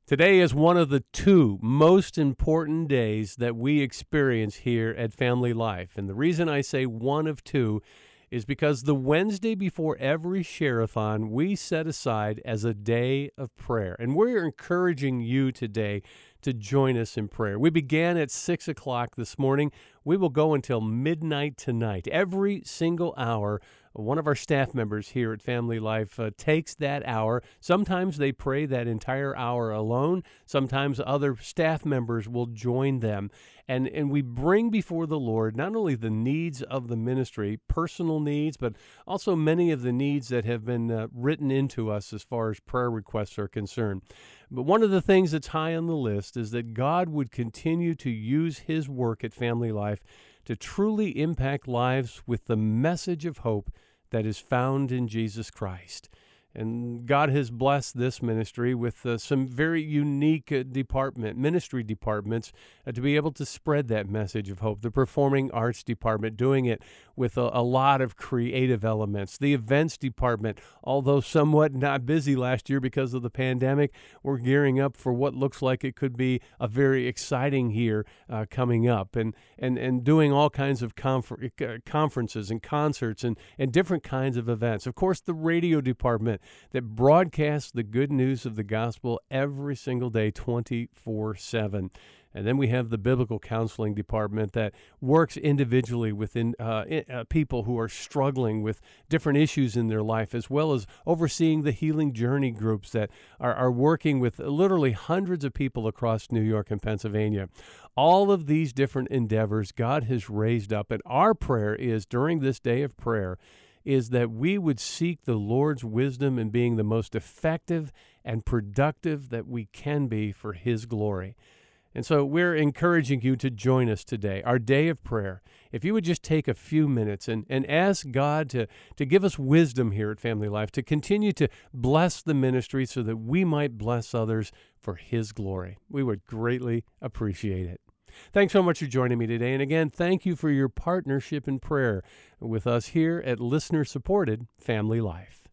Today is one of the two most important days that we experience here at Family Life. And the reason I say one of two is because the Wednesday before every share-a-thon, we set aside as a day of prayer. And we're encouraging you today to join us in prayer. We began at 6 o'clock this morning. We will go until midnight tonight. Every single hour, one of our staff members here at Family Life takes that hour. Sometimes they pray that entire hour alone. Sometimes other staff members will join them. And we bring before the Lord not only the needs of the ministry, personal needs, but also many of the needs that have been written into us as far as prayer requests are concerned. But one of the things that's high on the list is that God would continue to use His work at Family Life to truly impact lives with the message of hope that is found in Jesus Christ. And God has blessed this ministry with some very unique ministry departments to be able to spread that message of hope. The Performing Arts Department doing it with a lot of creative elements. The Events Department, although somewhat not busy last year because of the pandemic, we're gearing up for what looks like it could be a very exciting year coming up. And doing all kinds of conferences and concerts and different kinds of events. Of course, the Radio Department that broadcasts the good news of the gospel every single day, 24/7. And then we have the Biblical Counseling Department that works individually within people who are struggling with different issues in their life, as well as overseeing the Healing Journey groups that are working with literally hundreds of people across New York and Pennsylvania. All of these different endeavors God has raised up, and our prayer is during this day of prayer is that we would seek the Lord's wisdom in being the most effective and productive that we can be for His glory. And so we're encouraging you to join us today, our day of prayer. If you would just take a few minutes and ask God to give us wisdom here at Family Life, to continue to bless the ministry so that we might bless others for His glory. We would greatly appreciate it. Thanks so much for joining me today. And again, thank you for your partnership in prayer with us here at listener-supported Family Life.